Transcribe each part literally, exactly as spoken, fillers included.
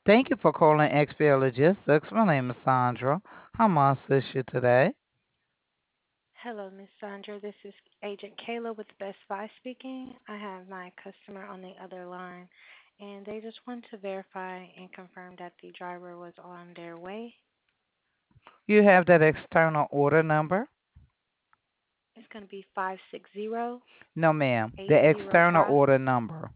Thank you for calling X P L Logistics. My name is Sandra. How may I assist you today? Hello, Miss Sandra. This is Agent Kayla with Best Buy speaking. I have my customer on the other line, and they just want to verify and confirm that the driver was on their way. You have that external order number? It's going to be five six zero No, ma'am. eight The zero external five. order number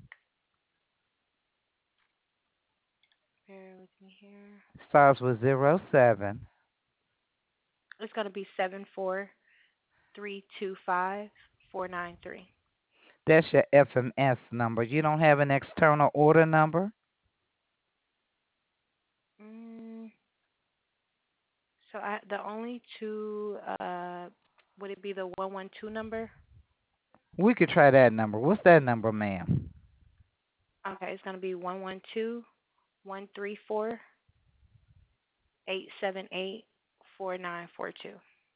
Bear with me here. starts with zero seven. It's going to be seven four three two five four nine three. That's your F M S number. You don't have an external order number? Mm, so I, the only two, uh, would it be the one one two number? We could try that number. What's that number, ma'am? Okay, it's going to be one one two one three four eight seven eight four nine four two.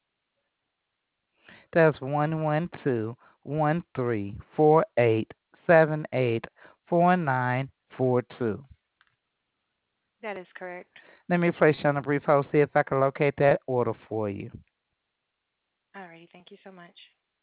That's one one two one three four eight seven eight four nine four two. That is correct. Let me place you on a brief hold, see if I can locate that order for you. Alrighty, thank you so much.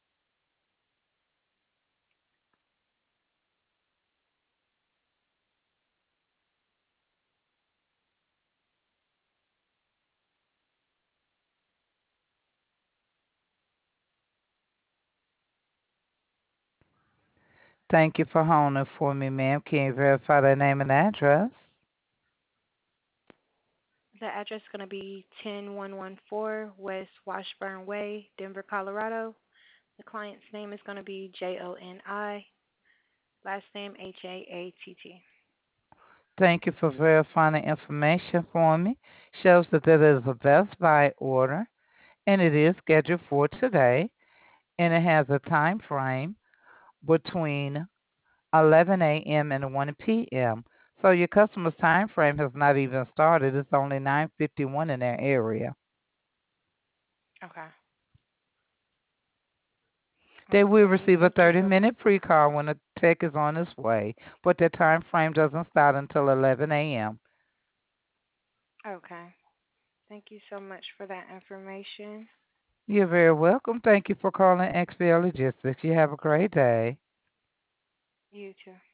Thank you for holding for me, ma'am. Can you verify the name and address? The address is going to be ten one one four West Washburn Way, Denver, Colorado. The client's name is going to be J O N I, last name H A A T T. Thank you for verifying the information for me. Shows that it is a Best Buy order, and it is scheduled for today, and it has a time frame between eleven a m and one p m. So your customer's time frame has not even started. It's only nine fifty-one in their area. Okay. They will Alrighty, receive a thank you so much. thirty-minute pre-call when the tech is on its way, but their time frame doesn't start until eleven a m. Okay. Thank you so much for that information. You're very welcome. Thank you for calling X P L Logistics. You have a great day. You too.